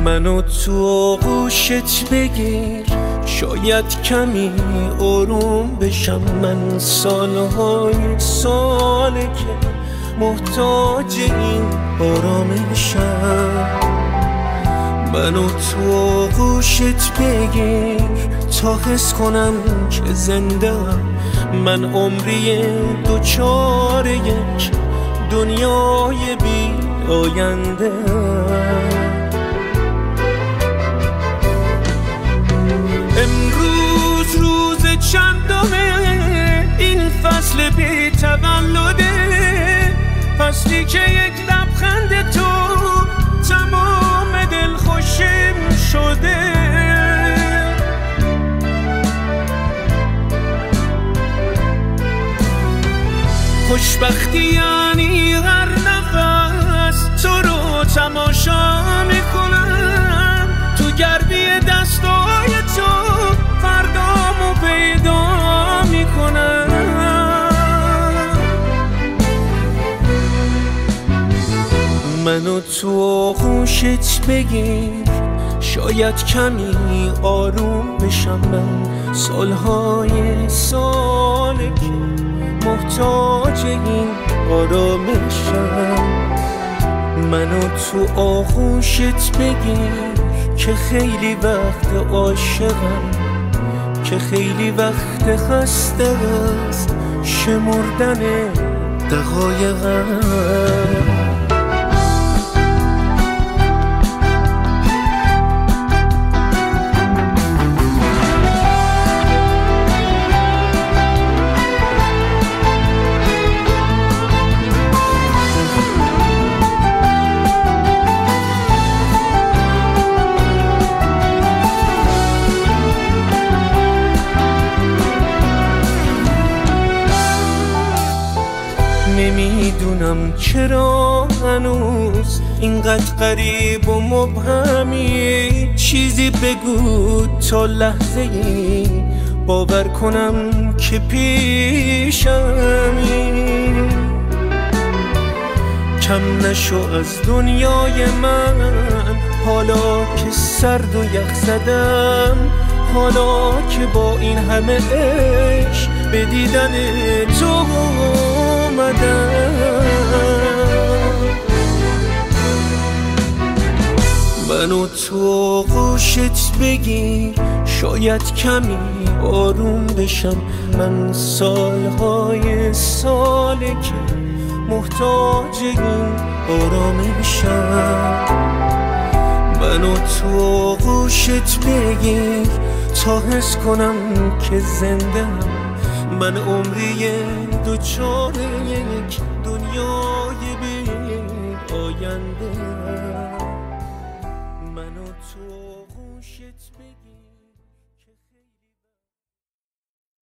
منو تو آغوشت بگیر، شاید کمی آروم بشم. من ساله که محتاج این آرامشم. منو تو آغوشت بگیر تا حس کنم که زنده‌ام. من عمری دوچار یک دنیای بی آینده. امروز روز چندمه این فصل بی تولده، فصلی که یک لبخند تو تمام دل خوشیم شده. خوشبختی یعنی هر نفس تو رو تماشا میکنم، تو گردی دستای تو فردامو پیدا میکنم. منو تو آغوشت بگیر، شاید کمی آروم بشم. من ساله که محتاج این آرامشم. منو تو آغوشت بگیر که خیلی وقت عاشقم، که خیلی وقت خسته از شمردن دقایقم. نمیدونم چرا هنوز اینقدر غریب و مبهمی. چیزی بگو تا لحظه ای باور کنم که پیشمی. کم نشو از دنیای من حالا که سرد و یخ زدم، حالا که با این همه عشق به دیدن تو اومدم. منو تو آغوشت بگیر، شاید کمی آروم بشم. من ساله که محتاج این آرامشم. منو تو آغوشت بگیر تا حس کنم که زنده‌ام. من عمری دوچار یک دنیای بی آینده. منو تو آغوشت بگیر.